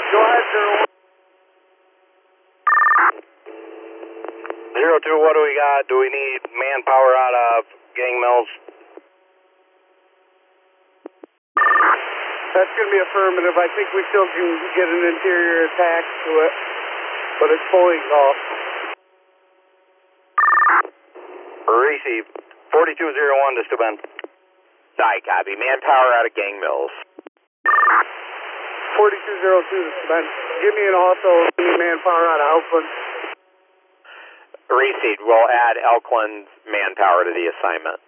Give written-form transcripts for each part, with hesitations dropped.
Go ahead, 02, what do we got? Do we need manpower out of Gang Mills? That's going to be affirmative. I think we still can get an interior attack to it, but it's fully off. Receive. 4201 to Stuben. Sorry, copy. Manpower out of Gang Mills. 4202 to Stuben. Give me manpower out of Elkland. Received. We'll add Elkland's manpower to the assignment.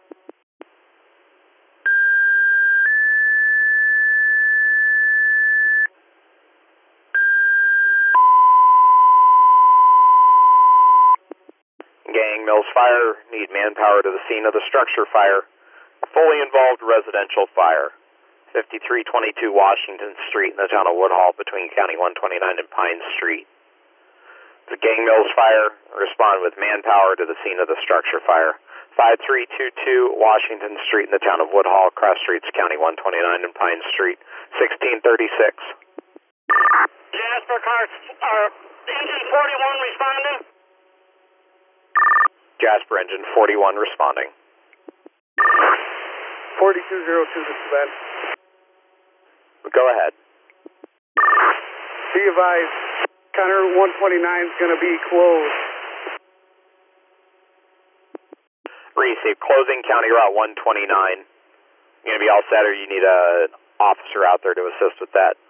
Gang Mills fire. Need manpower to the scene of the structure fire. Fully involved residential fire. 5322 Washington Street in the town of Woodhall between County 129 and Pine Street. The Gang Mills fire, respond with manpower to the scene of the structure fire. 5322 Washington Street in the town of Woodhall, cross streets, County 129 and Pine Street, 1636. Jasper car, engine 41 responding. Jasper engine 41 responding. 4202 to Stuben. Go ahead. Be advised, County 129 is going to be closed. Receive. Closing County Route 129. You going to be all set, or you need an officer out there to assist with that?